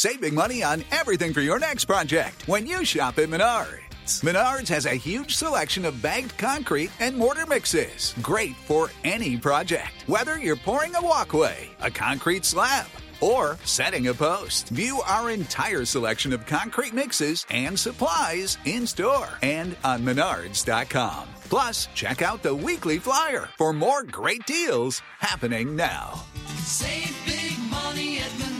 saving money on everything for your next project when you shop at Menards. Menards has a huge selection of bagged concrete and mortar mixes. Great for any project. Whether you're pouring a walkway, a concrete slab, or setting a post. View our entire selection of concrete mixes and supplies in-store and on Menards.com. Plus, check out the weekly flyer for more great deals happening now. Save big money at Menards.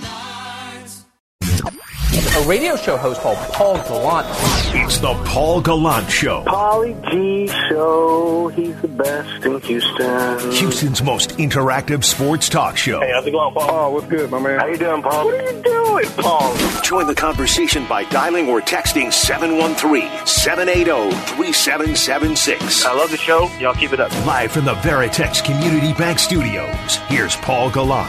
A radio show host called Paul Gallant. It's the Paul Gallant Show. Pauly G Show. He's the best in Houston. Houston's most interactive sports talk show. Hey, how's it going, Paul? Oh, what's good, my man? How you doing, Paul? What are you doing, Paul? Join the conversation by dialing or texting 713-780-3776. I love the show. Y'all keep it up. Live from the Veritex Community Bank Studios, here's Paul Gallant.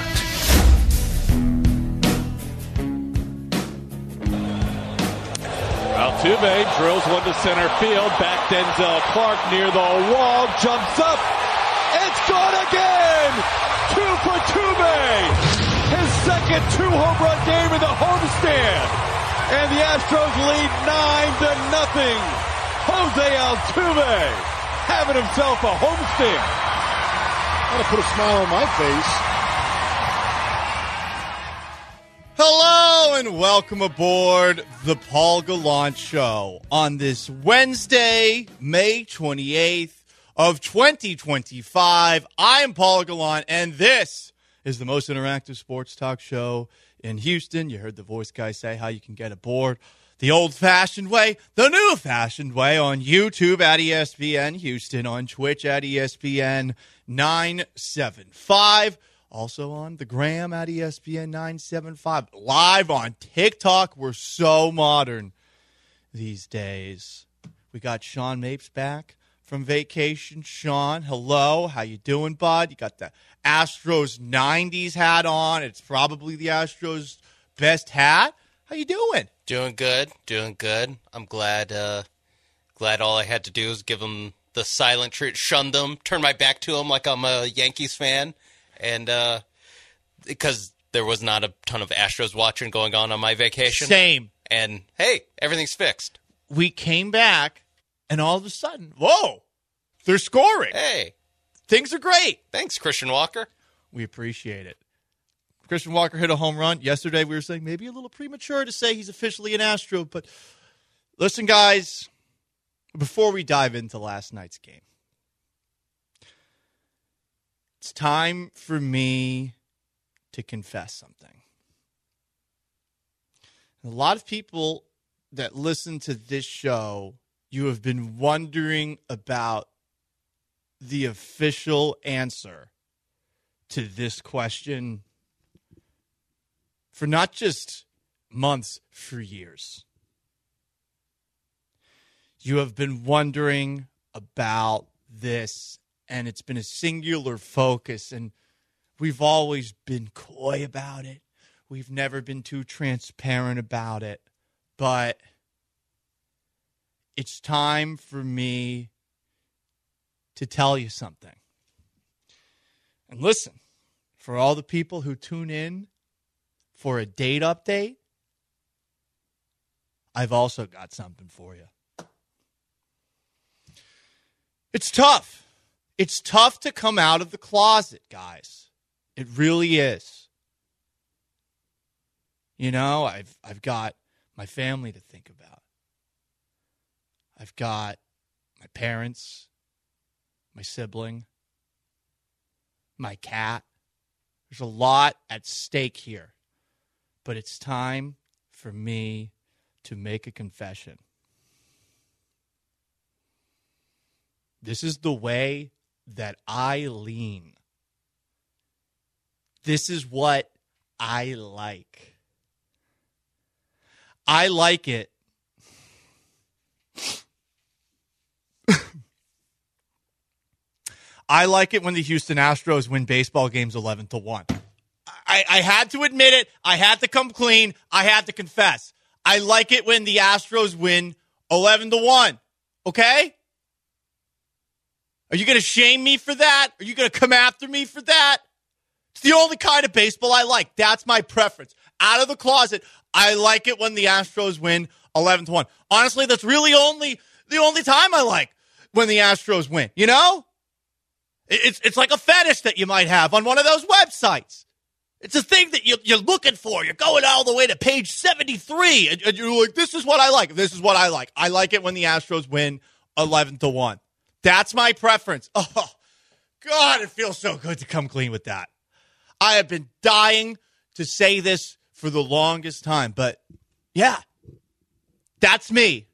Altuve drills one to center field. Back Denzel Clark near the wall. Jumps up. It's gone again. 2 for Altuve. His second 2-home-run game in the homestand. And the Astros lead 9-0. Jose Altuve having himself a homestand. I'm going to put a smile on my face. Hello and welcome aboard the Paul Gallant Show on this Wednesday, May 28th of 2025. I am Paul Gallant, and this is the most interactive sports talk show in Houston. You heard the voice guy say how you can get aboard the old-fashioned way, the new-fashioned way on YouTube at ESPN Houston, on Twitch at ESPN 975. Also on the gram at ESPN 975. Live on TikTok. We're so modern these days. We got Sean Mapes back from vacation. Sean, hello. How you doing, bud? You got the Astros 90s hat on. It's probably the Astros best hat. How you doing? Doing good. I'm glad all I had to do was give them the silent treat, shun them, turn my back to them like I'm a Yankees fan. And because there was not a ton of Astros watching going on my vacation. Same. And, hey, everything's fixed. We came back, and all of a sudden, whoa, they're scoring. Hey. Things are great. Thanks, Christian Walker. We appreciate it. Christian Walker hit a home run. Yesterday we were saying maybe a little premature to say he's officially an Astro. But listen, guys, before we dive into last night's game, it's time for me to confess something. A lot of people that listen to this show, you have been wondering about the official answer to this question for not just months, for years. You have been wondering about this, and it's been a singular focus, and we've always been coy about it. We've never been too transparent about it, but it's time for me to tell you something. And listen, for all the people who tune in for a date update, I've also got something for you. It's tough. It's tough to come out of the closet, guys. It really is. You know, I've got my family to think about. I've got my parents, my sibling, my cat. There's a lot at stake here. But it's time for me to make a confession. This is the way that I lean. This is what I like. I like it. I like it when the Houston Astros win baseball games 11-1. I had to admit it. I had to come clean. I had to confess. I like it when the Astros win 11-1. Okay? Are you going to shame me for that? Are you going to come after me for that? It's the only kind of baseball I like. That's my preference. out of the closet. I like it when the Astros win 11-1. Honestly, that's really the only time I like when the Astros win. You know? It's like a fetish that you might have on one of those websites. It's a thing that you're looking for. You're going all the way to page 73, and you're like, this is what I like. This is what I like. I like it when the Astros win 11-1. That's my preference. Oh, God, it feels so good to come clean with that. I have been dying to say this for the longest time, but yeah, that's me.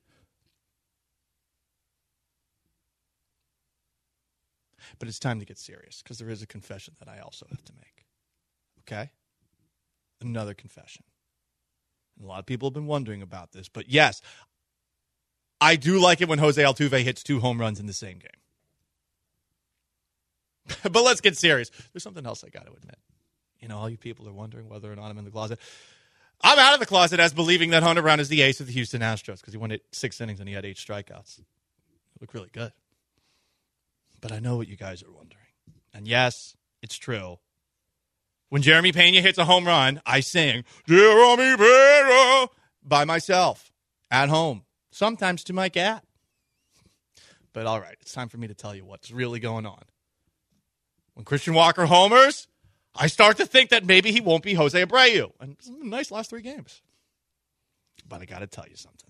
But it's time to get serious because there is a confession that I also have to make. Okay? Another confession. And a lot of people have been wondering about this, but yes, I do like it when Jose Altuve hits 2 home runs in the same game. But let's get serious. There's something else I got to admit. You know, all you people are wondering whether or not I'm in the closet. I'm out of the closet as believing that Hunter Brown is the ace of the Houston Astros because he won it 6 innings and he had 8 strikeouts. It looked really good. But I know what you guys are wondering. And yes, it's true. When Jeremy Pena hits a home run, I sing, Jeremy Pena, by myself, at home, sometimes to my cat. But all right, it's time for me to tell you what's really going on. When Christian Walker homers, I start to think that maybe he won't be Jose Abreu. And it's a nice last 3 games. But I got to tell you something.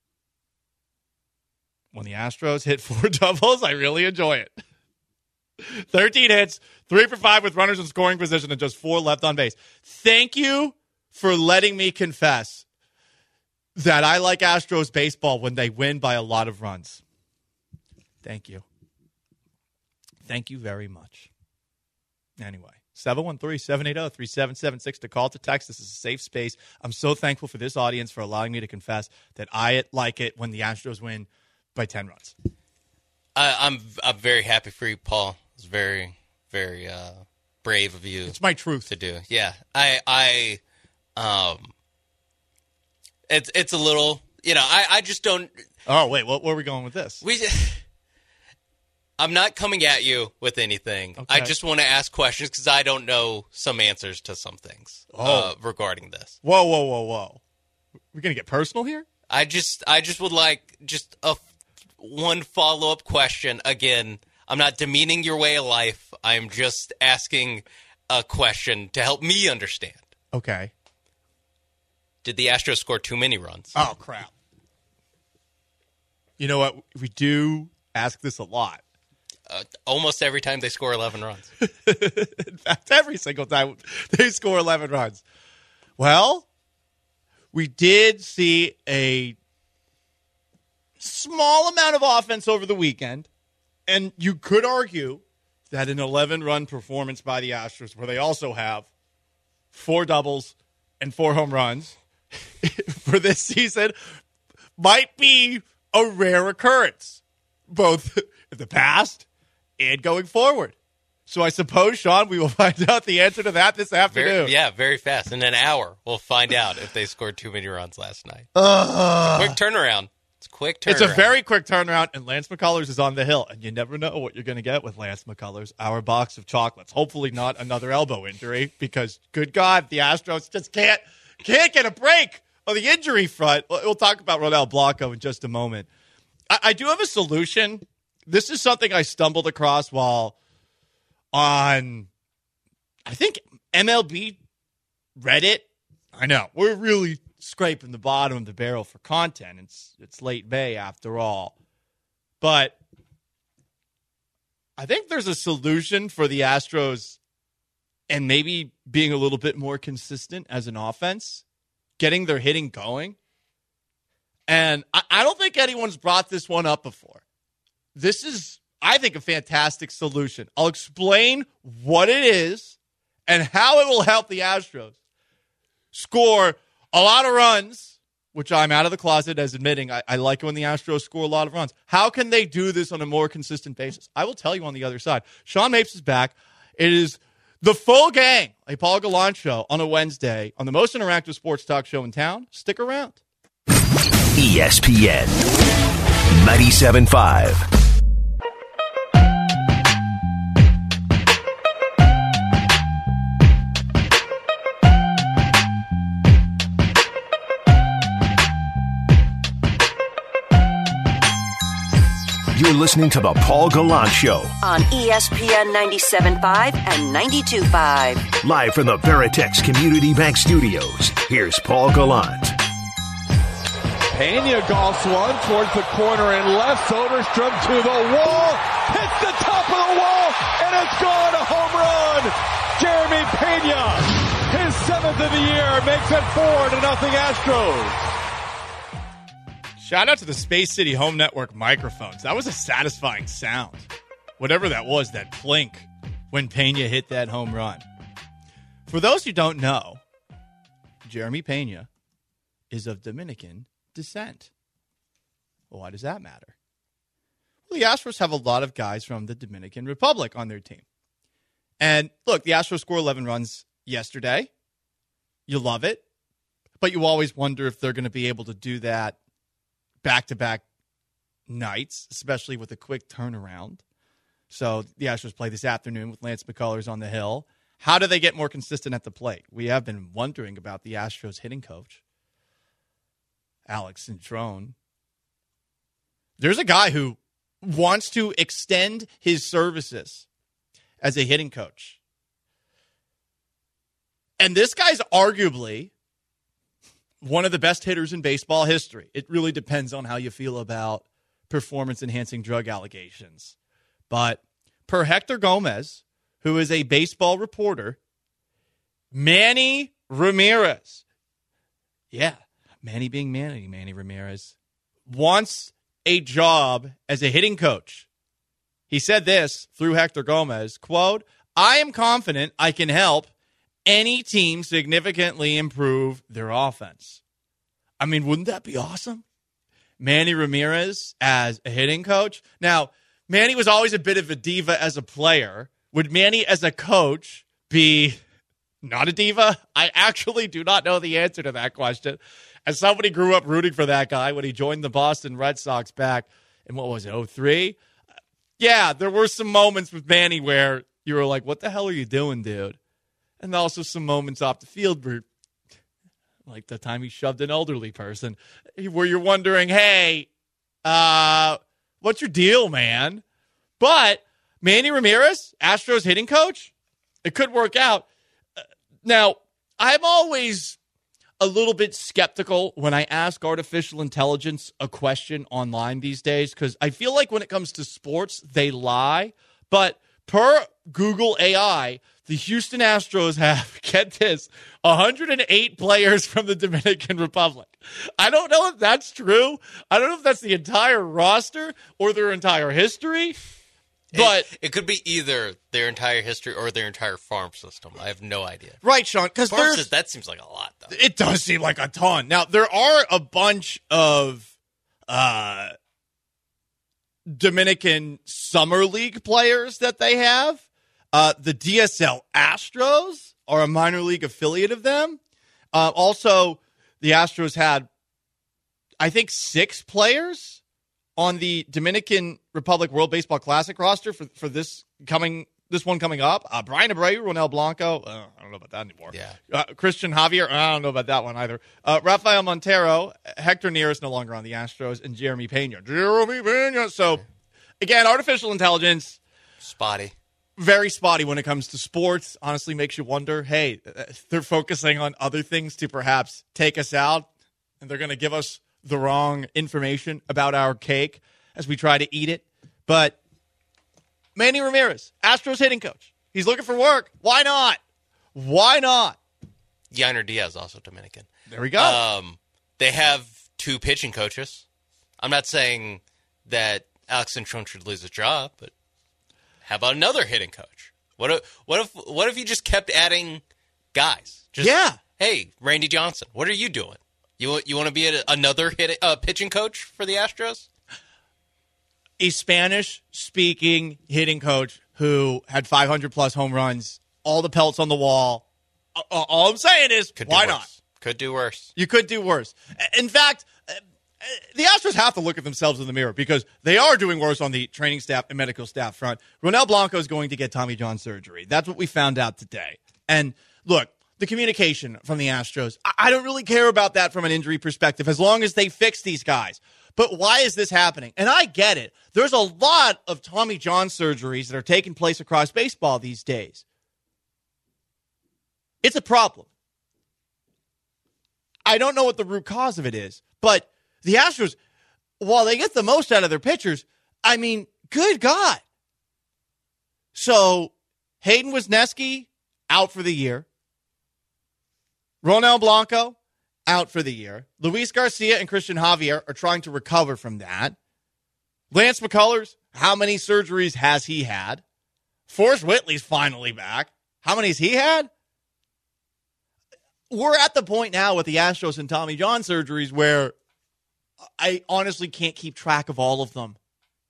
When the Astros hit 4 doubles, I really enjoy it. 13 hits, 3 for 5 with runners in scoring position and just 4 left on base. Thank you for letting me confess that I like Astros baseball when they win by a lot of runs. Thank you. Thank you very much. Anyway, 713-780-3776 to call, to text. This is a safe space. I'm so thankful for this audience for allowing me to confess that I like it when the Astros win by 10 runs. I'm very happy for you, Paul. It's very, very brave of you. It's my truth to do. Yeah, it's a little, you know, I just don't. Oh wait, where are we going with this? I'm not coming at you with anything. Okay. I just want to ask questions because I don't know some answers to some things regarding this. Whoa! We're gonna get personal here. I just would like just one follow-up question. Again, I'm not demeaning your way of life. I'm just asking a question to help me understand. Okay. Did the Astros score too many runs? Oh, crap. You know what? We do ask this a lot. Almost every time they score 11 runs. In fact, every single time they score 11 runs. Well, we did see a small amount of offense over the weekend, and you could argue that an 11-run performance by the Astros, where they also have 4 doubles and 4 home runs for this season, might be a rare occurrence, both in the past and going forward. So I suppose, Sean, we will find out the answer to that this afternoon. Very fast. In an hour, we'll find out if they scored too many runs last night. It's a quick turnaround. It's a very quick turnaround, and Lance McCullers is on the hill, and you never know what you're going to get with Lance McCullers, our box of chocolates. Hopefully not another elbow injury, because, good God, the Astros just can't get a break on the injury front. We'll talk about Ronel Blanco in just a moment. I do have a solution. This is something I stumbled across while on, I think, MLB Reddit. I know, we're really scraping the bottom of the barrel for content. It's late May after all. But I think there's a solution for the Astros and maybe being a little bit more consistent as an offense, getting their hitting going. And I don't think anyone's brought this one up before. This is, I think, a fantastic solution. I'll explain what it is and how it will help the Astros score a lot of runs, which I'm out of the closet as admitting I like it when the Astros score a lot of runs. How can they do this on a more consistent basis? I will tell you on the other side. Sean Mapes is back. It is the full gang, a Paul Gallant show on a Wednesday on the most interactive sports talk show in town. Stick around. ESPN 97.5. You're listening to The Paul Gallant Show. On ESPN 97.5 and 92.5. Live from the Veritex Community Bank Studios, here's Paul Gallant. Pena golfs one towards the corner and left. Soderstrom to the wall. Hits the top of the wall, and it's gone. A home run. Jeremy Pena, his 7th of the year, makes it 4-0 Astros. Shout out to the Space City Home Network microphones. That was a satisfying sound. Whatever that was, that plink when Pena hit that home run. For those who don't know, Jeremy Pena is of Dominican descent. Well, why does that matter? Well, the Astros have a lot of guys from the Dominican Republic on their team. And look, the Astros scored 11 runs yesterday. You love it. But you always wonder if they're going to be able to do that back-to-back nights, especially with a quick turnaround. So the Astros play this afternoon with Lance McCullers on the hill. How do they get more consistent at the plate? We have been wondering about the Astros hitting coach, Alex Cintron. There's a guy who wants to extend his services as a hitting coach. And this guy's arguably one of the best hitters in baseball history. It really depends on how you feel about performance-enhancing drug allegations. But per Hector Gomez, who is a baseball reporter, Manny Ramirez, Manny being Manny Ramirez, wants a job as a hitting coach. He said this through Hector Gomez, quote, "I am confident I can help any team significantly improve their offense." I mean, wouldn't that be awesome? Manny Ramirez as a hitting coach. Now, Manny was always a bit of a diva as a player. Would Manny as a coach be not a diva? I actually do not know the answer to that question. As somebody grew up rooting for that guy when he joined the Boston Red Sox back in, 2003? Yeah, there were some moments with Manny where you were like, what the hell are you doing, dude? And also some moments off the field where, like the time he shoved an elderly person, where you're wondering, hey, what's your deal, man? But Manny Ramirez, Astros hitting coach, it could work out. Now, I'm always a little bit skeptical when I ask artificial intelligence a question online these days, because I feel like when it comes to sports, they lie. But per Google AI, the Houston Astros have, get this, 108 players from the Dominican Republic. I don't know if that's true. I don't know if that's the entire roster or their entire history. But it could be either their entire history or their entire farm system. I have no idea. Right, Sean, because that seems like a lot, though. It does seem like a ton. Now, there are a bunch of Dominican Summer League players that they have. The DSL Astros are a minor league affiliate of them. Also, the Astros had, I think, 6 players on the Dominican Republic World Baseball Classic roster for this one coming up. Brian Abreu, Ronel Blanco. I don't know about that anymore. Yeah. Christian Javier. I don't know about that one either. Rafael Montero, Hector Neris no longer on the Astros, and Jeremy Pena. So, again, artificial intelligence. Spotty. Very spotty when it comes to sports. Honestly, makes you wonder, hey, they're focusing on other things to perhaps take us out, and they're going to give us the wrong information about our cake as we try to eat it. But Manny Ramirez, Astros hitting coach. He's looking for work. Why not? Why not? Yainer Diaz, also Dominican. There we go. They have 2 pitching coaches. I'm not saying that Alex Cintron should lose his job, but how about another hitting coach? What if you just kept adding guys? Hey, Randy Johnson, what are you doing? You want to be another pitching coach for the Astros? A Spanish-speaking hitting coach who had 500-plus home runs, all the pelts on the wall. All I'm saying is, why not? Could do worse. You could do worse. In fact, the Astros have to look at themselves in the mirror because they are doing worse on the training staff and medical staff front. Ronel Blanco is going to get Tommy John surgery. That's what we found out today. And look, the communication from the Astros, I don't really care about that from an injury perspective as long as they fix these guys. But why is this happening? And I get it. There's a lot of Tommy John surgeries that are taking place across baseball these days. It's a problem. I don't know what the root cause of it is, but the Astros, while they get the most out of their pitchers, I mean, good God. So Hayden Wesneski out for the year. Ronel Blanco out for the year. Luis Garcia and Christian Javier are trying to recover from that. Lance McCullers, how many surgeries has he had? Forrest Whitley's finally back. How many has he had? We're at the point now with the Astros and Tommy John surgeries where I honestly can't keep track of all of them.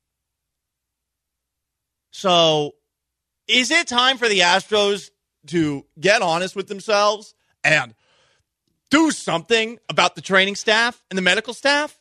So, is it time for the Astros to get honest with themselves and do something about the training staff and the medical staff?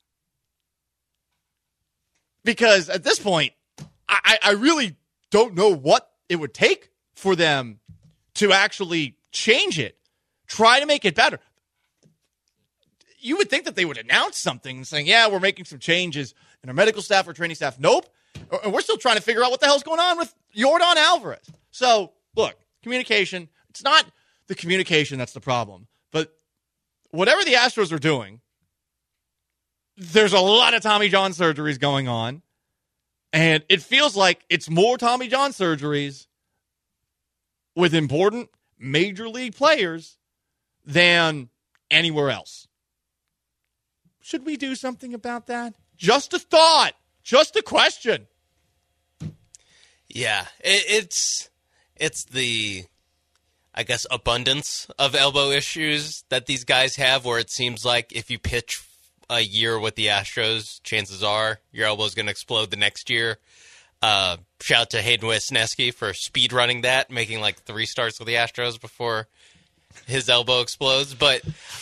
Because at this point, I really don't know what it would take for them to actually change it. Try to make it better. You would think that they would announce something saying, yeah, we're making some changes in our medical staff or training staff. Nope. We're still trying to figure out what the hell's going on with Yordan Alvarez. So, look, communication. It's not the communication that's the problem. But whatever the Astros are doing, there's a lot of Tommy John surgeries going on. And it feels like it's more Tommy John surgeries with important major league players than anywhere else. Should we do something about that? Just a thought. Just a question. Yeah, it's the, I guess, abundance of elbow issues that these guys have, where it seems like if you pitch a year with the Astros, chances are your elbow is going to explode the next year. Shout out to Hayden Wesneski for speed running that, making like 3 starts with the Astros before his elbow explodes. But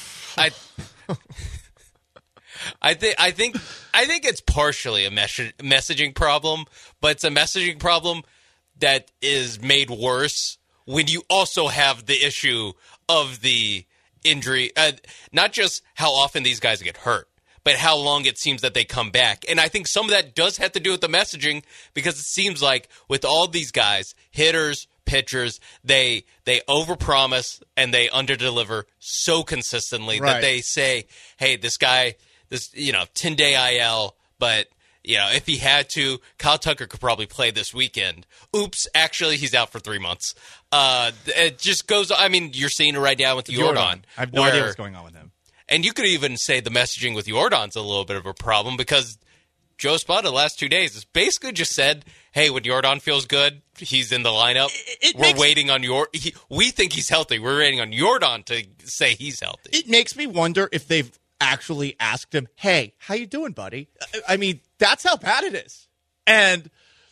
I think it's partially a messaging problem, but it's a messaging problem that is made worse when you also have the issue of the injury, not just how often these guys get hurt, but how long it seems that they come back. And I think some of that does have to do with the messaging, because it seems like with all these guys, hitters, pitchers, they overpromise and they underdeliver so consistently that they say, hey, this guy, 10-day IL, but, if he had to, Kyle Tucker could probably play this weekend. Oops, actually, he's out for 3 months. It just goes, you're seeing it right now with Yordan. I have no idea what's going on with him. And you could even say the messaging with Yordan's a little bit of a problem, because Joe Espada the last 2 days has basically just said, hey, when Yordan feels good, he's in the lineup. We're waiting on we think he's healthy. We're waiting on Yordan to say he's healthy. It makes me wonder if they've actually asked him, hey, how you doing, buddy? That's how bad it is. And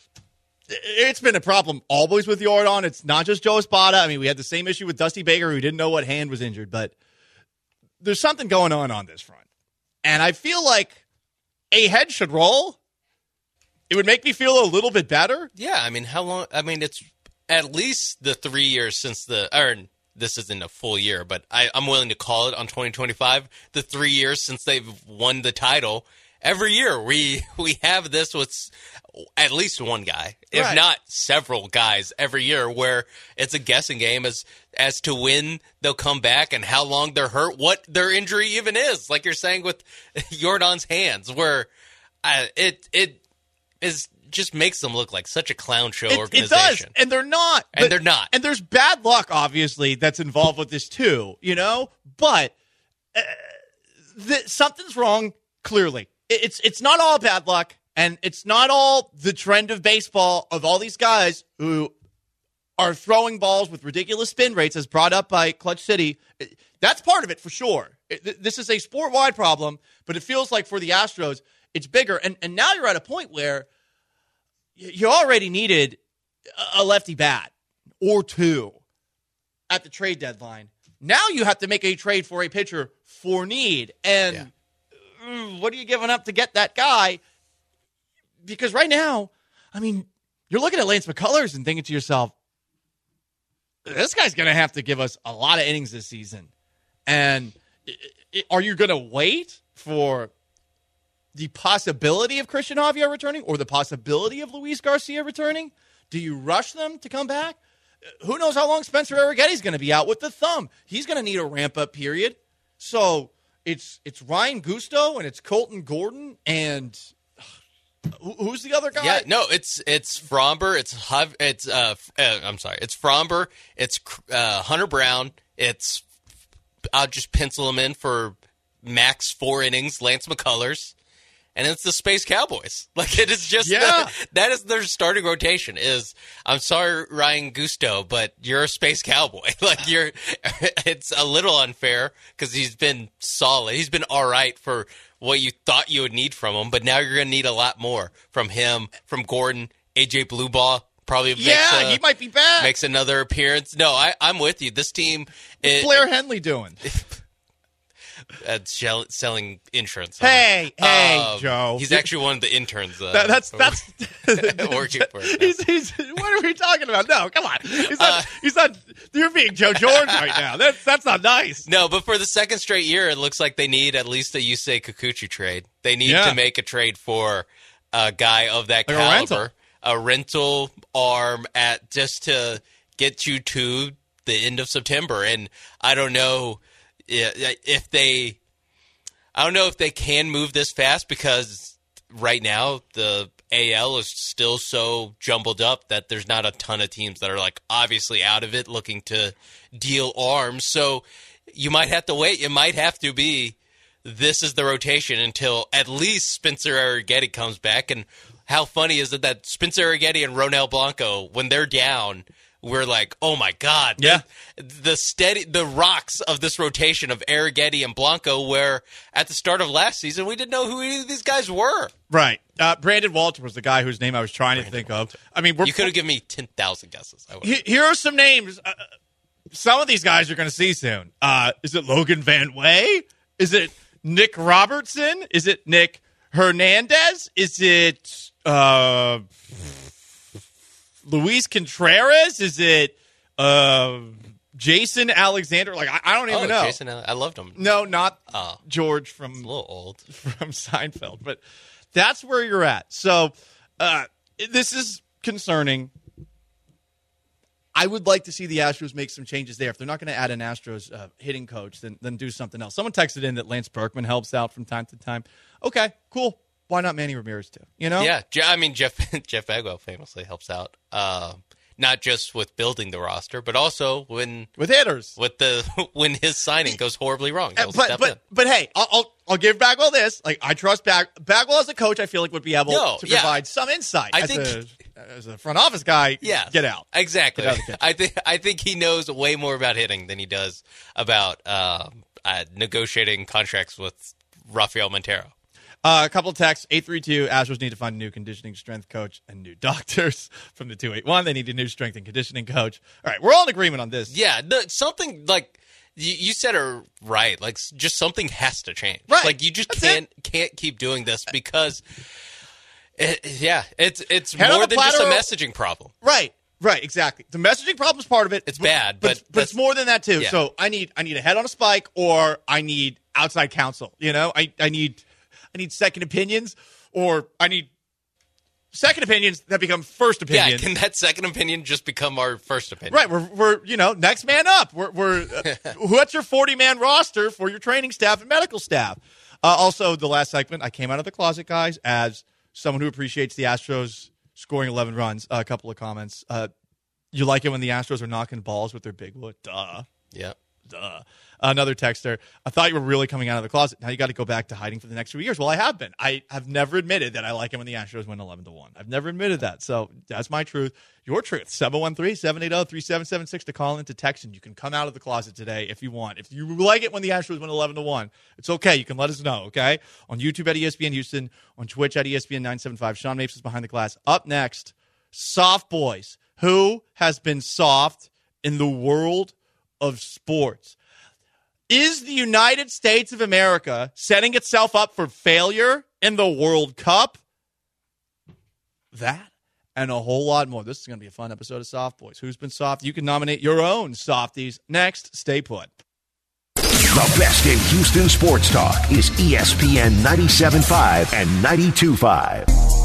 it's been a problem always with Yordan. It's not just Joe Espada. We had the same issue with Dusty Baker, who didn't know what hand was injured. But there's something going on this front. And I feel like a head should roll. It would make me feel a little bit better. Yeah, how long? It's at least the 3 years since this isn't a full year, but I'm willing to call it on 2025, the 3 years since they've won the title. Every year we have this with at least one guy, if not several guys every year, where it's a guessing game as to when they'll come back and how long they're hurt, what their injury even is. Like you're saying with Yordan's hands, where it just makes them look like such a clown show organization. It does, and they're not. And there's bad luck, obviously, that's involved with this too, But something's wrong, clearly. It's not all bad luck, and it's not all the trend of baseball of all these guys who are throwing balls with ridiculous spin rates, as brought up by Clutch City. That's part of it for sure. This is a sport-wide problem, but it feels like for the Astros, it's bigger. And now you're at a point where you already needed a lefty bat or two at the trade deadline. Now you have to make a trade for a pitcher for need. And what are you giving up to get that guy? Because right now, you're looking at Lance McCullers and thinking to yourself, this guy's going to have to give us a lot of innings this season. And are you going to wait for the possibility of Christian Javier returning or the possibility of Luis Garcia returning? Do you rush them to come back? Who knows how long Spencer Arrighetti's going to be out with the thumb? He's going to need a ramp-up period. So it's Ryan Gusto and it's Colton Gordon and who's the other guy? Yeah, no, it's Fromber. It's Fromber. It's Hunter Brown. I'll just pencil him in for max 4 innings. Lance McCullers. And it's the Space Cowboys. Like, it is just that is their starting rotation. I'm sorry, Ryan Gusto, but you're a Space Cowboy. Like, it's a little unfair because he's been solid. He's been all right for what you thought you would need from him, but now you're going to need a lot more from him, from Gordon, AJ Bluebaugh. Probably he might be back. Makes another appearance. No, I'm with you. This team. What's Blair Henley doing? Selling insurance. Hey, Joe. He's actually one of the interns. That's working for it. What are we talking about? No, come on. He's not. You're being Joe George right now. That's not nice. No, but for the second straight year, it looks like they need at least a Yusei Kikuchi trade. They need to make a trade for a guy of that caliber, a rental arm just to get you to the end of September. And I don't know. If they can move this fast because right now the AL is still so jumbled up that there's not a ton of teams that are like obviously out of it looking to deal arms. So you might have to wait. It might have to be this is the rotation until at least Spencer Arrighetti comes back. And how funny is it that Spencer Arrighetti and Ronel Blanco, when they're down, we're like, oh my God. Yeah. The rocks of this rotation of Arrighetti and Blanco, where at the start of last season, we didn't know who any of these guys were. Right. Brandon Walter was the guy whose name I was trying to think of. I mean, you could have given me 10,000 guesses. Here are some names. Some of these guys you're going to see soon. Is it Logan Van Way? Is it Nick Robertson? Is it Nick Hernandez? Is it Luis Contreras? Is it Jason Alexander? Like, I don't even know. Jason, I loved him. No, not George from a little old from Seinfeld, but that's where you're at. So this is concerning. I would like to see the Astros make some changes there. If they're not going to add an Astros hitting coach, then do something else. Someone texted in that Lance Berkman helps out from time to time. Okay, cool. Why not Manny Ramirez too? You know? Yeah, I mean Jeff Bagwell famously helps out, not just with building the roster, but also with hitters. When his signing goes horribly wrong. But hey, I'll give Bagwell this. Like, I trust Bagwell as a coach. I feel like would be able to provide some insight. As a front office guy, get out. Exactly. I think he knows way more about hitting than he does about negotiating contracts with Rafael Montero. A couple of texts. 832, Astros need to find a new conditioning strength coach and new doctors. From the 281, they need a new strength and conditioning coach. All right, we're all in agreement on this. Yeah, something like you said it right. Like, just something has to change. Right. Like, you just can't keep doing this because, it's more than just a messaging problem. Right, exactly. The messaging problem is part of it. It's bad, but it's more than that too. Yeah. So I need a head on a spike, or I need outside counsel. You know, I need second opinions, or I need second opinions that become first opinions. Yeah, can that second opinion just become our first opinion? Right, we're next man up. We're what's your 40-man roster for your training staff and medical staff? Also, the last segment, I came out of the closet, guys, as someone who appreciates the Astros scoring 11 runs. A couple of comments. You like it when the Astros are knocking balls with their big wood? Duh. Yeah. Duh. Another texter, I thought you were really coming out of the closet. Now you got to go back to hiding for the next few years. Well, I have been. I have never admitted that I like it when the Astros win 11-1. I've never admitted that. So that's my truth. Your truth. 713-780-3776 to call in, to text, and you can come out of the closet today if you want. If you like it when the Astros win 11-1, it's okay. You can let us know, okay? On YouTube at ESPN Houston, on Twitch at ESPN 975. Sean Mapes is behind the glass. Up next, Soft Boys. Who has been soft in the world of sports? Is the United States of America setting itself up for failure in the World Cup? That and a whole lot more. This is going to be a fun episode of Soft Boys. Who's been soft? You can nominate your own softies. Next, stay put. The best in Houston sports talk is ESPN 97.5 and 92.5.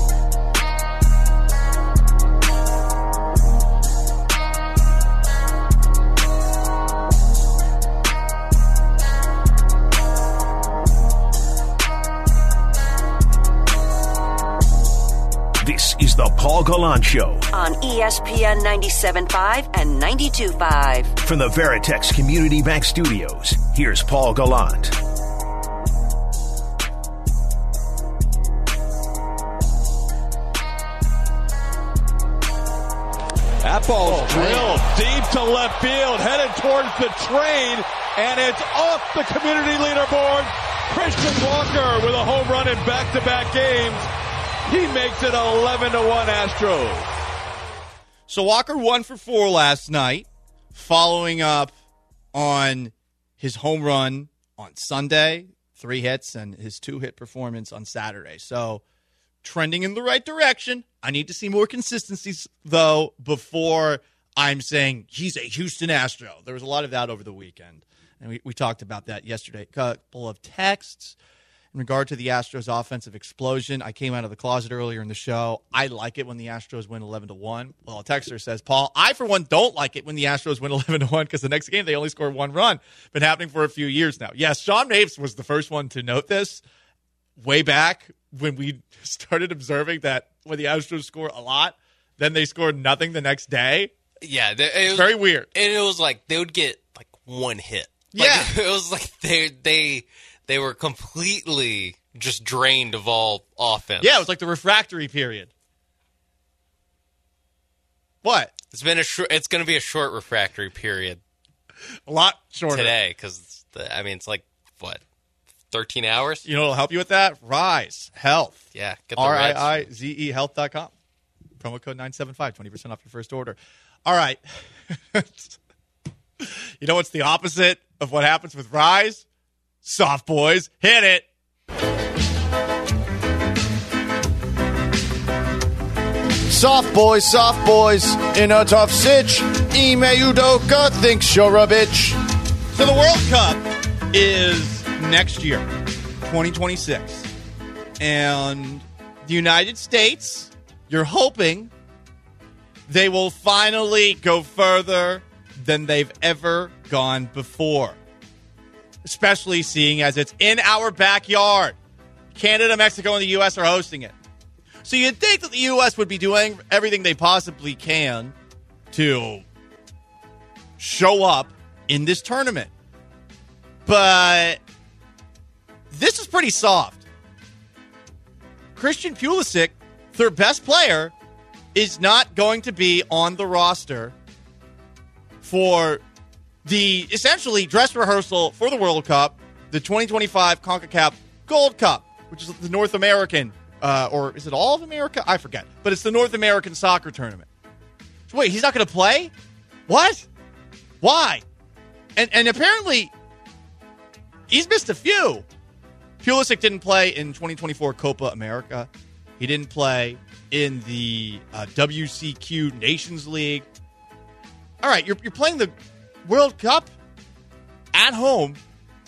This is the Paul Gallant Show on ESPN 97.5 and 92.5. From the Veritex Community Bank Studios, here's Paul Gallant. That ball's drilled deep to left field, headed towards the train, and it's off the community leaderboard. Christian Walker with a home run in back-to-back games. He makes it 11-1 Astros. So Walker 1 for 4 last night, following up on his home run on Sunday, 3 hits, and his 2-hit performance on Saturday. So trending in the right direction. I need to see more consistencies, though, before I'm saying he's a Houston Astro. There was a lot of that over the weekend, and we talked about that yesterday. A couple of texts in regard to the Astros' offensive explosion. I came out of the closet earlier in the show. I like it when the Astros win 11-1. Well, a texter says, Paul, I, for one, don't like it when the Astros win 11-1 because the next game they only score 1 run. Been happening for a few years now. Yes, Sean Mapes was the first one to note this way back when we started observing that when the Astros score a lot, then they scored nothing the next day. Yeah. It was very weird. And it was like they would get like 1 hit. Like, yeah. It was like they were completely just drained of all offense. Yeah, it was like the refractory period. What? It's going to be a short refractory period. A lot shorter today because it's like what, 13 hours? You know what'll help you with that? Rise Health. Yeah, get the RIIZE Health.com. Promo code 975, 20% off your first order. All right. You know what's the opposite of what happens with Rise? Soft boys, hit it. Soft boys, in a tough sitch. Ime Udoka thinks you're a bitch. So the World Cup is next year, 2026. And the United States, you're hoping they will finally go further than they've ever gone before. Especially seeing as it's in our backyard. Canada, Mexico, and the U.S. are hosting it. So you'd think that the U.S. would be doing everything they possibly can to show up in this tournament. But this is pretty soft. Christian Pulisic, their best player, is not going to be on the roster for the essentially dress rehearsal for the World Cup, the 2025 CONCACAF Gold Cup, which is the North American, or is it all of America? I forget. But it's the North American soccer tournament. So wait, he's not going to play? What? Why? And apparently, he's missed a few. Pulisic didn't play in 2024 Copa America. He didn't play in the WCQ Nations League. All right, you're playing the World Cup at home,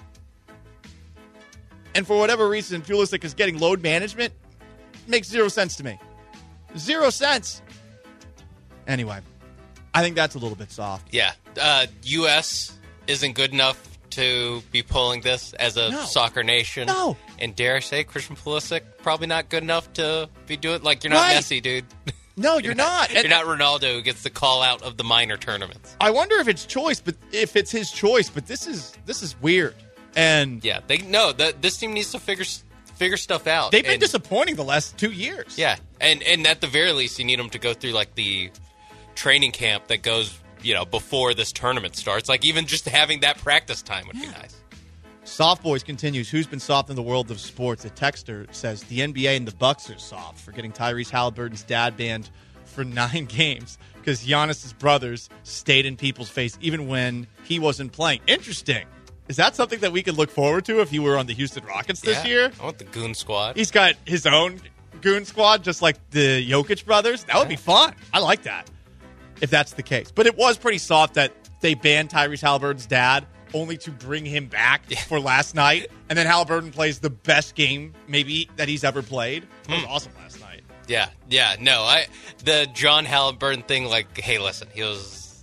and for whatever reason, Pulisic is getting load management. Makes 0 sense to me. 0 sense. Anyway, I think that's a little bit soft. Yeah. U.S. isn't good enough to be pulling this as a soccer nation. No. And dare I say, Christian Pulisic, probably not good enough to be doing. Like, you're not Messi, dude. No, you're not. You're not Ronaldo who gets the call out of the minor tournaments. I wonder if it's his choice, but this is weird. And yeah, this team needs to figure stuff out. They've been disappointing the last 2 years. Yeah, and at the very least, you need them to go through like the training camp that goes, before this tournament starts. Like even just having that practice time would be nice. Soft Boys continues. Who's been soft in the world of sports? A texter says the NBA and the Bucks are soft for getting Tyrese Halliburton's dad banned for 9 games because Giannis's brothers stayed in people's face even when he wasn't playing. Interesting. Is that something that we could look forward to if he were on the Houston Rockets this year? I want the Goon Squad. He's got his own Goon Squad, just like the Jokic brothers. That would be fun. I like that, if that's the case. But it was pretty soft that they banned Tyrese Halliburton's dad only to bring him back for last night. And then Halliburton plays the best game maybe that he's ever played. It was awesome last night. Yeah. The John Halliburton thing, like, hey, listen, he was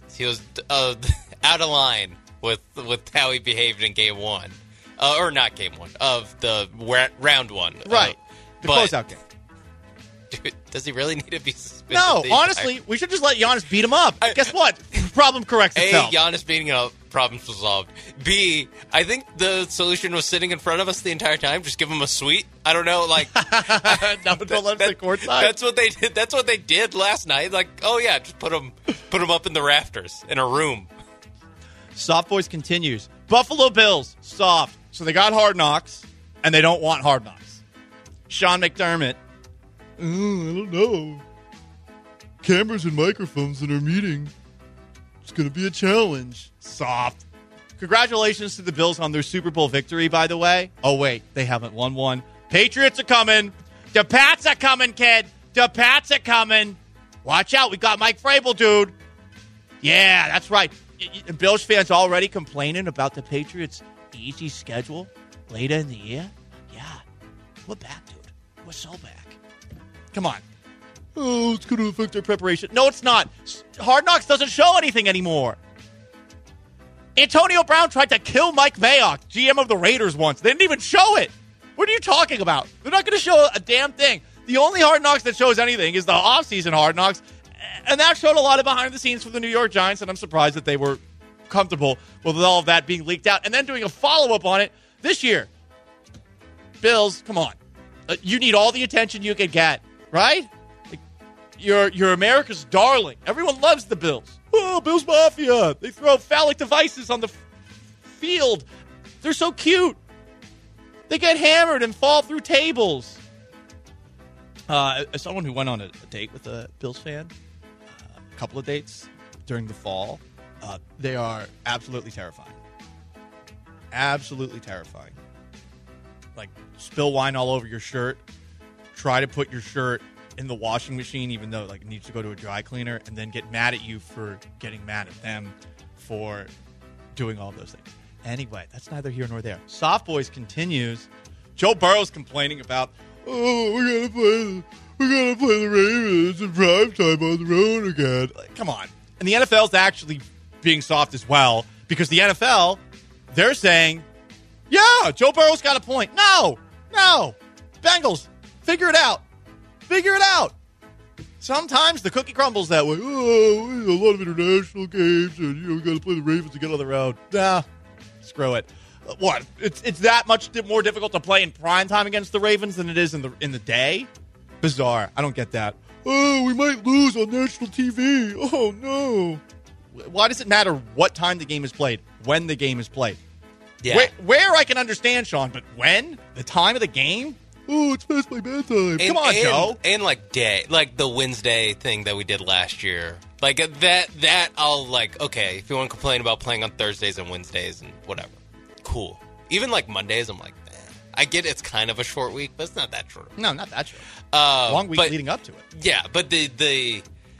out of line with how he behaved in game one. Or not game one, of the round one. Right. The closeout game. Dude, does he really need to be suspended? No, honestly, we should just let Giannis beat him up. Guess what? Problem corrects itself. A, Giannis beating up, problems resolved. B, I think the solution was sitting in front of us the entire time. Just give him a suite. I don't know, like... Don't let him sit courtside. That's what they did. That's what they did last night. Like, oh yeah, just put him up in the rafters in a room. Soft Boys continues. Buffalo Bills, soft. So they got Hard Knocks, and they don't want Hard Knocks. Sean McDermott. I don't know. Cameras and microphones in our meeting. It's going to be a challenge. Soft. Congratulations to the Bills on their Super Bowl victory, by the way. Oh, wait. They haven't won one. Patriots are coming. The Pats are coming, kid. The Pats are coming. Watch out. We got Mike Vrabel, dude. Yeah, that's right. Bills fans already complaining about the Patriots' easy schedule later in the year? Yeah. We're back, dude. We're so back. Come on. Oh, it's going to affect their preparation. No, it's not. Hard Knocks doesn't show anything anymore. Antonio Brown tried to kill Mike Mayock, GM of the Raiders, once. They didn't even show it. What are you talking about? They're not going to show a damn thing. The only Hard Knocks that shows anything is the offseason Hard Knocks, and that showed a lot of behind the scenes for the New York Giants, and I'm surprised that they were comfortable with all of that being leaked out and then doing a follow-up on it this year. Bills, come on. You need all the attention you can get. Right? You're America's darling. Everyone loves the Bills. Oh, Bills Mafia. They throw phallic devices on the field. They're so cute. They get hammered and fall through tables. As someone who went on a date with a Bills fan, a couple of dates during the fall, they are absolutely terrifying. Absolutely terrifying. Like, spill wine all over your shirt. Try to put your shirt in the washing machine, even though it needs to go to a dry cleaner, and then get mad at you for getting mad at them for doing all those things. Anyway, that's neither here nor there. Soft Boys continues. Joe Burrow's complaining about, we gotta play the Ravens in primetime on the road again. Like, come on. And the NFL's actually being soft as well, because the NFL, they're saying, yeah, Joe Burrow's got a point. No. Bengals, figure it out. Sometimes the cookie crumbles that way. Oh, a lot of international games, and we got to play the Ravens to get on the road. Nah, screw it. What? It's that much more difficult to play in prime time against the Ravens than it is in the day? Bizarre. I don't get that. Oh, we might lose on national TV. Oh no. Why does it matter what time the game is played? When the game is played? Yeah. Where I can understand, Sean, but when? The time of the game? Oh, it's past my bedtime. Come on, Joe. And like the Wednesday thing that we did last year. Like that I'll like, okay, if you want to complain about playing on Thursdays and Wednesdays and whatever. Cool. Even like Mondays, I'm like, I get it's kind of a short week, but it's not that short. No, not that short. Long week leading up to it. Yeah, but the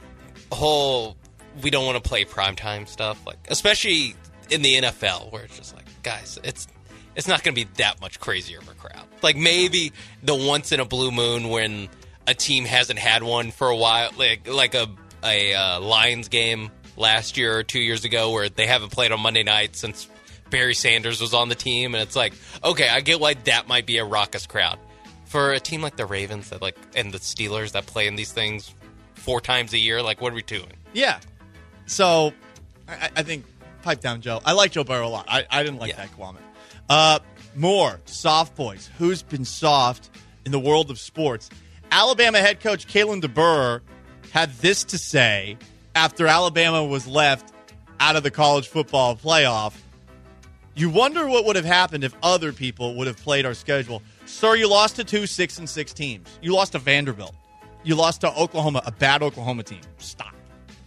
whole we don't want to play primetime stuff, like especially in the NFL where it's just like, guys, it's not going to be that much crazier of a crowd. Like maybe the once in a blue moon when a team hasn't had one for a while, like a Lions game last year or 2 years ago where they haven't played on Monday night since Barry Sanders was on the team, and it's like, okay, I get why that might be a raucous crowd. For a team like the Ravens and the Steelers that play in these things 4 times a year, like what are we doing? Yeah. So I think pipe down, Joe. I like Joe Burrow a lot. I didn't like that Kwame. More soft boys. Who's been soft in the world of sports? Alabama head coach Kalen DeBoer had this to say after Alabama was left out of the college football playoff. You wonder what would have happened if other people would have played our schedule. Sir, you lost to 2 6-6 teams. You lost to Vanderbilt. You lost to Oklahoma, a bad Oklahoma team. Stop.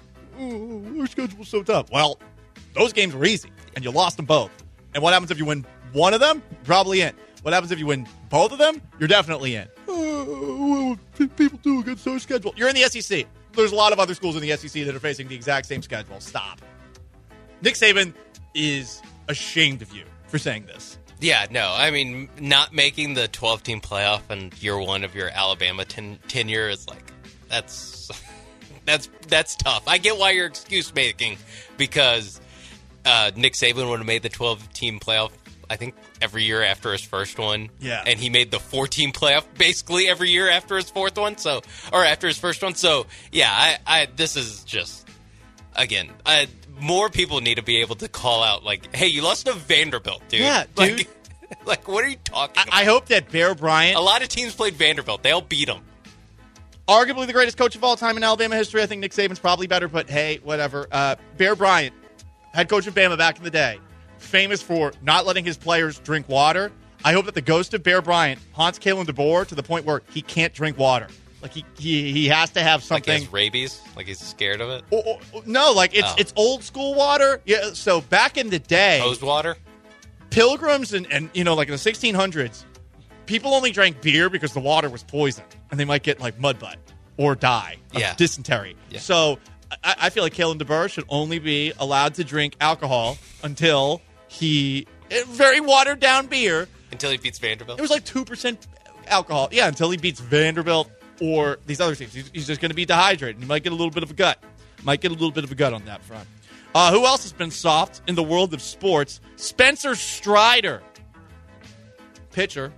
Oh, our schedule's so tough. Well, those games were easy, and you lost them both. And what happens if you win one of them? You're probably in. What happens if you win both of them? You're definitely in. What people do against our schedule? You're in the SEC. There's a lot of other schools in the SEC that are facing the exact same schedule. Stop. Nick Saban is ashamed of you for saying this. Yeah, no, I mean, not making the 12-team playoff in year one of your Alabama tenure is like, that's tough. I get why you're excuse making, because Nick Saban would have made the 12-team playoff, I think, every year after his first one. Yeah. And he made the 14 playoff basically every year after his fourth one, or after his first one. So, yeah, this is just, again, more people need to be able to call out, like, hey, you lost to Vanderbilt, dude. Yeah, dude. Like, what are you talking about? I hope that Bear Bryant... A lot of teams played Vanderbilt. They all beat them. Arguably the greatest coach of all time in Alabama history. I think Nick Saban's probably better, but hey, whatever. Bear Bryant, head coach of Bama back in the day, famous for not letting his players drink water. I hope that the ghost of Bear Bryant haunts Kalen DeBoer to the point where he can't drink water. Like he has to have something. Like he has rabies? Like he's scared of it? No, like it's old school water. Yeah. So back in the day, hose water. Pilgrims and like in the 1600s, people only drank beer because the water was poison and they might get like mud butt or die of dysentery. Yeah. So I feel like Kalen DeBoer should only be allowed to drink alcohol until very watered down beer. Until he beats Vanderbilt? It was like 2% alcohol. Yeah, until he beats Vanderbilt or these other teams. He's just going to be dehydrated. He might get a little bit of a gut. On that front. Who else has been soft in the world of sports? Spencer Strider, pitcher.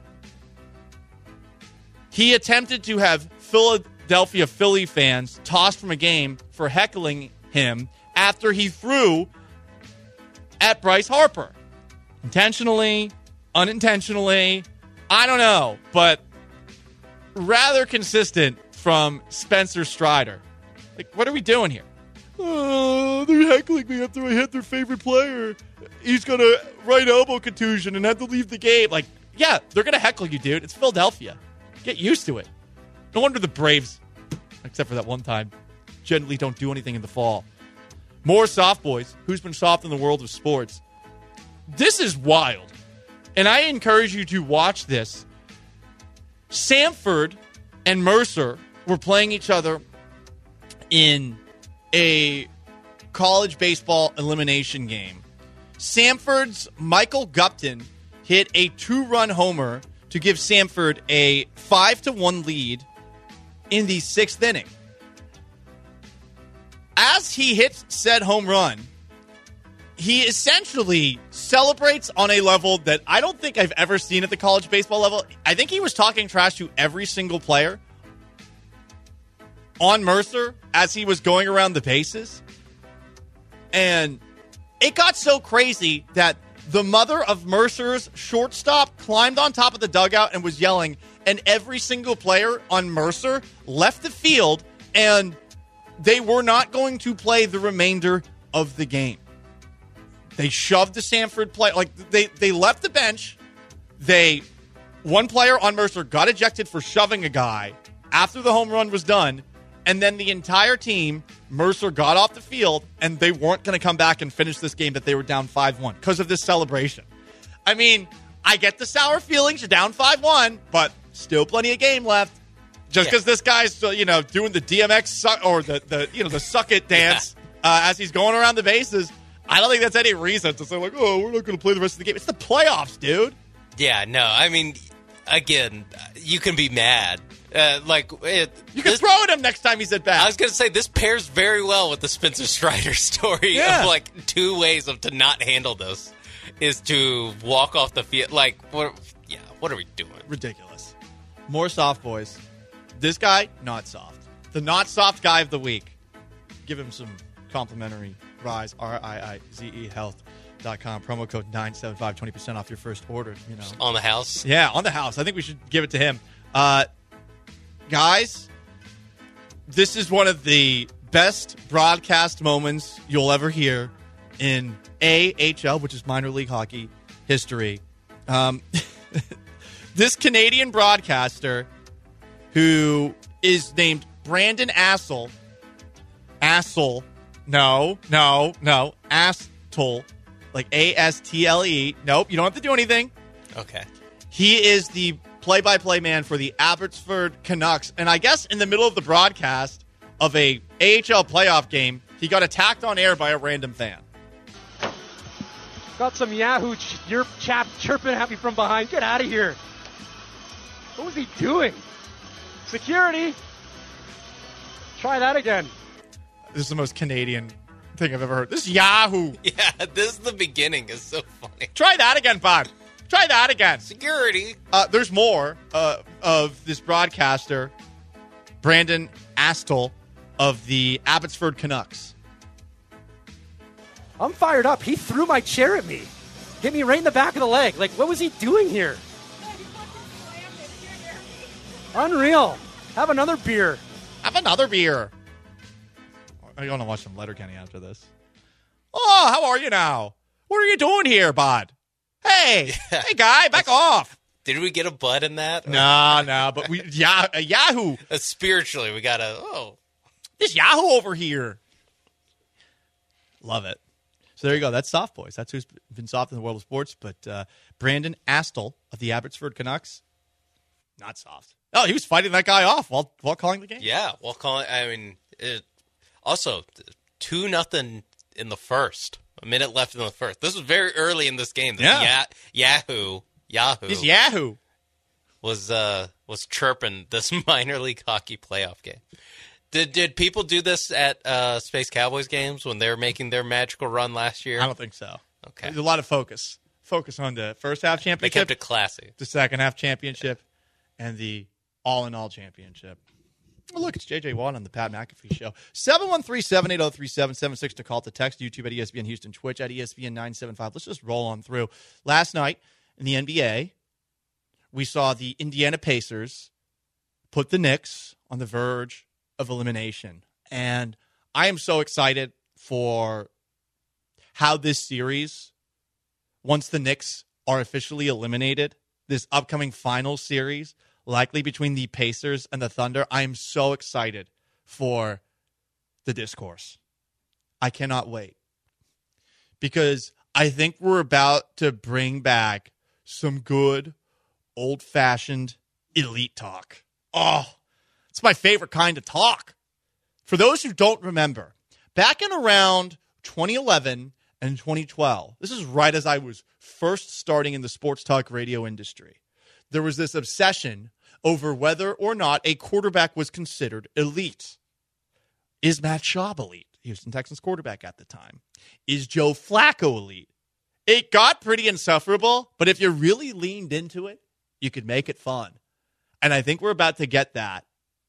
He attempted to have Philadelphia Philly fans tossed from a game for heckling him after he threw at Bryce Harper. Intentionally, unintentionally, I don't know, but rather consistent from Spencer Strider. Like, what are we doing here? They're heckling me after I hit their favorite player. He's got a right elbow contusion and had to leave the game. Like, yeah, they're going to heckle you, dude. It's Philadelphia. Get used to it. No wonder the Braves, except for that one time, generally don't do anything in the fall. More soft boys. Who's been soft in the world of sports? This is wild. And I encourage you to watch this. Samford and Mercer were playing each other in a college baseball elimination game. Samford's Michael Gupton hit a 2-run homer to give Samford a 5-1 lead in the 6th inning. As he hits said home run, he essentially celebrates on a level that I don't think I've ever seen at the college baseball level. I think he was talking trash to every single player on Mercer as he was going around the bases. And it got so crazy that the mother of Mercer's shortstop climbed on top of the dugout and was yelling, and every single player on Mercer left the field, and they were not going to play the remainder of the game. They shoved the Samford play. Like, they left the bench. One player on Mercer got ejected for shoving a guy after the home run was done, and then the entire team, Mercer got off the field, and they weren't going to come back and finish this game that they were down 5-1 because of this celebration. I mean, I get the sour feelings. You're down 5-1, but still plenty of game left. Just because this guy's doing the DMX or the suck it dance as he's going around the bases, I don't think that's any reason to say like, oh, we're not going to play the rest of the game. It's the playoffs, dude. Yeah, no, I mean, again, you can be mad. You can throw at him next time he's at bat. I was going to say, this pairs very well with the Spencer Strider story of, like, 2 ways to not handle this is to walk off the field. Like, what are we doing? Ridiculous. More soft boys. This guy, not soft. The not soft guy of the week. Give him some complimentary Rise, RIIZE Health.com. Promo code 975, 20% off your first order. On the house? Yeah, on the house. I think we should give it to him. Guys, this is one of the best broadcast moments you'll ever hear in AHL, which is minor league hockey history. This Canadian broadcaster who is named Brandon Astle. Astle. No. Astle. Like A-S-T-L-E. Nope, you don't have to do anything. Okay. He is the play-by-play man for the Abbotsford Canucks. And I guess in the middle of the broadcast of a AHL playoff game, he got attacked on air by a random fan. Got some Yahoo chap chirping at me from behind. Get out of here. What was he doing? Security. Try that again. This is the most Canadian thing I've ever heard. This is Yahoo. Yeah, this is the beginning. It's so funny. Try that again, Bob. Try that again. Security. There's more of this broadcaster, Brandon Astle of the Abbotsford Canucks. I'm fired up. He threw my chair at me. Hit me right in the back of the leg. Like, what was he doing here? Unreal. Have another beer. Have another beer. I'm going to watch some Letterkenny after this. Oh, how are you now? What are you doing here, bud? Hey, hey, guy, back off. Did we get a bud in that? No, but Yahoo. Spiritually, we got This Yahoo over here. Love it. So there you go. That's Soft Boys. That's who's been soft in the world of sports. But Brandon Astle of the Abbotsford Canucks, not soft. Oh, he was fighting that guy off while calling the game. Yeah, while calling. I mean, also 2-0 in the first. A minute left in the first. This was very early in this game. Yahoo. His Yahoo was chirping this minor league hockey playoff game. Did people do this at Space Cowboys games when they were making their magical run last year? I don't think so. Okay. There's a lot of focus on the first half championship. They kept it classy. The second half championship and the all-in-all championship. Oh, look, it's J.J. Watt on the Pat McAfee Show. 713-780-3776 to call, to text, YouTube at ESPN Houston, Twitch at ESPN 975. Let's just roll on through. Last night in the NBA, we saw the Indiana Pacers put the Knicks on the verge of elimination. And I am so excited for how this series, once the Knicks are officially eliminated, this upcoming final series, likely between the Pacers and the Thunder, I am so excited for the discourse. I cannot wait. Because I think we're about to bring back some good, old-fashioned elite talk. Oh, it's my favorite kind of talk. For those who don't remember, back in around 2011 and 2012, this is right as I was first starting in the sports talk radio industry, there was this obsession over whether or not a quarterback was considered elite. Is Matt Schaub elite? Houston Texans quarterback at the time. Is Joe Flacco elite? It got pretty insufferable, but if you really leaned into it, you could make it fun. And I think we're about to get that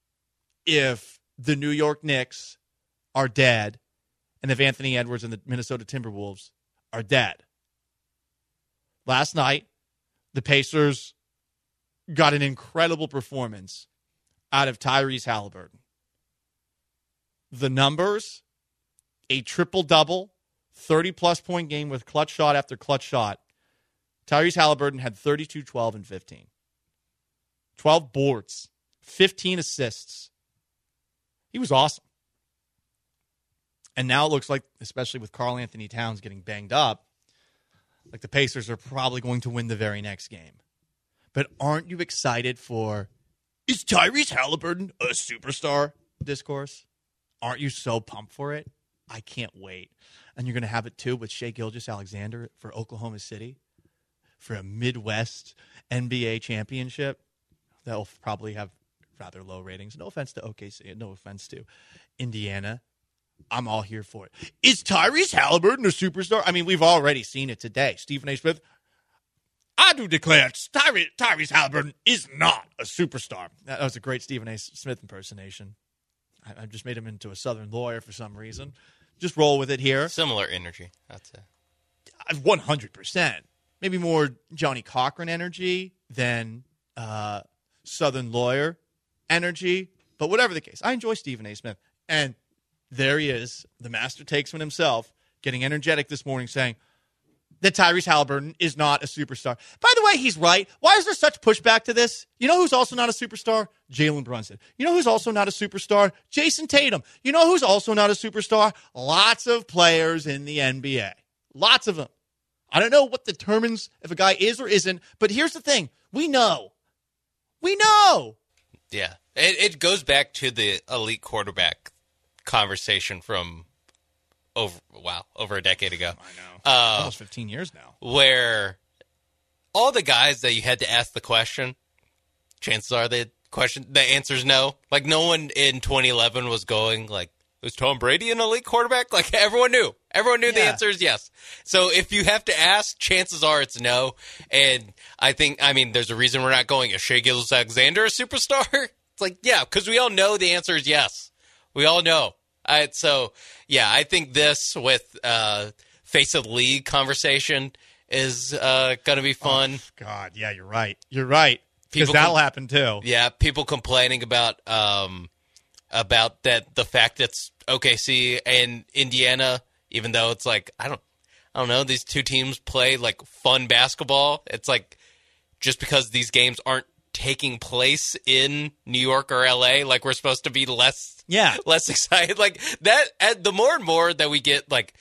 if the New York Knicks are dead and if Anthony Edwards and the Minnesota Timberwolves are dead. Last night, the Pacers got an incredible performance out of Tyrese Halliburton. The numbers, a triple-double, 30-plus point game with clutch shot after clutch shot. Tyrese Halliburton had 32, 12, and 15. 12 boards, 15 assists. He was awesome. And now it looks like, especially with Karl Anthony Towns getting banged up, like the Pacers are probably going to win the very next game. But aren't you excited for, is Tyrese Halliburton a superstar discourse? Aren't you so pumped for it? I can't wait. And you're going to have it, too, with Shai Gilgeous-Alexander for Oklahoma City for a Midwest NBA championship. That will probably have rather low ratings. No offense to OKC. No offense to Indiana. I'm all here for it. Is Tyrese Halliburton a superstar? I mean, we've already seen it today. Stephen A. Smith, I do declare Tyrese Halliburton is not a superstar. That was a great Stephen A. Smith impersonation. I just made him into a Southern lawyer for some reason. Just roll with it here. Similar energy, I'd say. 100%. Maybe more Johnny Cochran energy than Southern lawyer energy. But whatever the case, I enjoy Stephen A. Smith. And there he is, the master takesman himself, getting energetic this morning saying that Tyrese Halliburton is not a superstar. By the way, he's right. Why is there such pushback to this? You know who's also not a superstar? Jalen Brunson. You know who's also not a superstar? Jason Tatum. You know who's also not a superstar? Lots of players in the NBA. Lots of them. I don't know what determines if a guy is or isn't, but here's the thing. We know. We know. Yeah. It goes back to the elite quarterback conversation from over a decade ago. I know. Almost 15 years now. Where all the guys that you had to ask the question, chances are the answer's no. Like, no one in 2011 was going, like, is Tom Brady an elite quarterback? Like, everyone knew. Everyone knew the answer is yes. So if you have to ask, chances are it's no. And I mean, there's a reason we're not going, is Shai Gilgeous-Alexander a superstar? It's like, yeah, because we all know the answer is yes. We all know. I think this with face of the league conversation is going to be fun. Oh, God, yeah, you're right. You're right. Because that'll happen too. Yeah, people complaining about that, the fact it's OKC and Indiana, even though it's like, I don't know, these two teams play like fun basketball. It's like, just because these games aren't taking place in New York or LA, like, we're supposed to be less excited. Like that, the more and more that we get, like,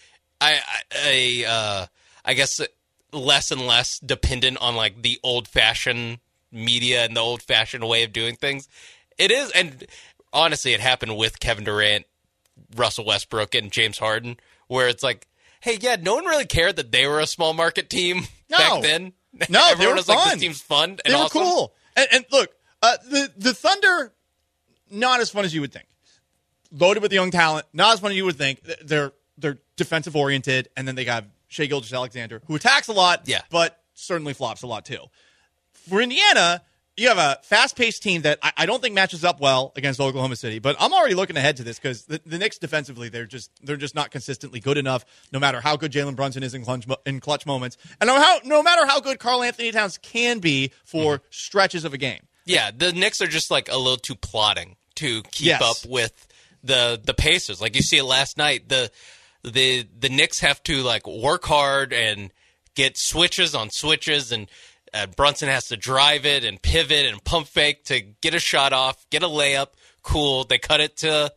I guess less and less dependent on like the old fashioned media and the old fashioned way of doing things. It is, and honestly, it happened with Kevin Durant, Russell Westbrook, and James Harden, where it's like, hey, yeah, no one really cared that they were a small market team back then. No, everyone they were was fun. like, this team's fun and they were awesome. Cool. And look, the Thunder, not as fun as you would think. Loaded with young talent, not as fun as you would think. They're defensive oriented, and then they got Shai Gilgeous-Alexander, who attacks a lot, but certainly flops a lot too. For Indiana, you have a fast-paced team that I don't think matches up well against Oklahoma City, but I'm already looking ahead to this because the Knicks defensively, they're just not consistently good enough, no matter how good Jalen Brunson is in clutch moments, and no matter how good Karl Anthony Towns can be for stretches of a game. Yeah, the Knicks are just like a little too plotting to keep up with the Pacers. Like, you see it last night, the Knicks have to like work hard and get switches on switches, and Brunson has to drive it and pivot and pump fake to get a shot off, get a layup. Cool. They cut it to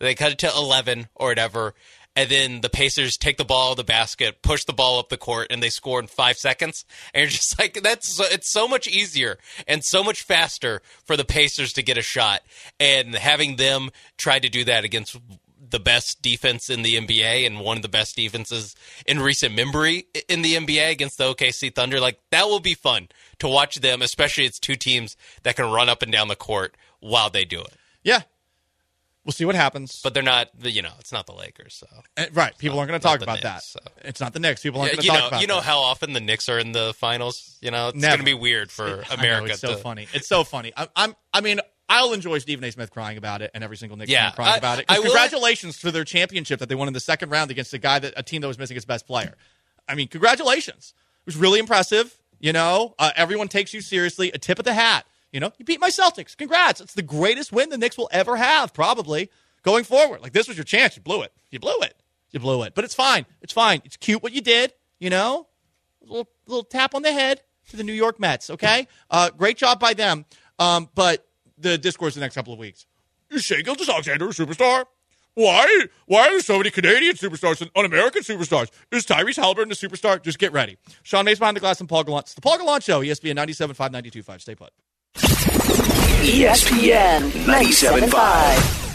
11 or whatever, and then the Pacers take the ball out of the basket, push the ball up the court, and they score in 5 seconds. And you're just like, it's so much easier and so much faster for the Pacers to get a shot, and having them try to do that against the best defense in the NBA and one of the best defenses in recent memory in the NBA against the OKC Thunder. Like, that will be fun to watch them, especially it's two teams that can run up and down the court while they do it. Yeah. We'll see what happens. But they're not, it's not the Lakers. So. Right. People aren't going to talk about Knicks, that. So. It's not the Knicks. People aren't going to talk about that. You know how often the Knicks are in the finals? It's going to be weird for America. It's so funny. It's so funny. I'll enjoy Stephen A. Smith crying about it and every single Knicks fan crying about it. Congratulations for their championship that they won in the second round against a team that was missing its best player. I mean, congratulations. It was really impressive. Everyone takes you seriously. A tip of the hat. You beat my Celtics. Congrats. It's the greatest win the Knicks will ever have, probably, going forward. Like, this was your chance. You blew it. You blew it. But it's fine. It's fine. It's cute what you did, A little tap on the head to the New York Mets, okay? Great job by them. But the discourse the next couple of weeks. Is Shai Gilgeous-Alexander a superstar? Why are there so many Canadian superstars and un-American superstars? Is Tyrese Halliburton a superstar? Just get ready. Sean Mace behind the glass and Paul Gallant. It's the Paul Gallant Show, ESPN 97.5, 92.5. Stay put. ESPN 97.5.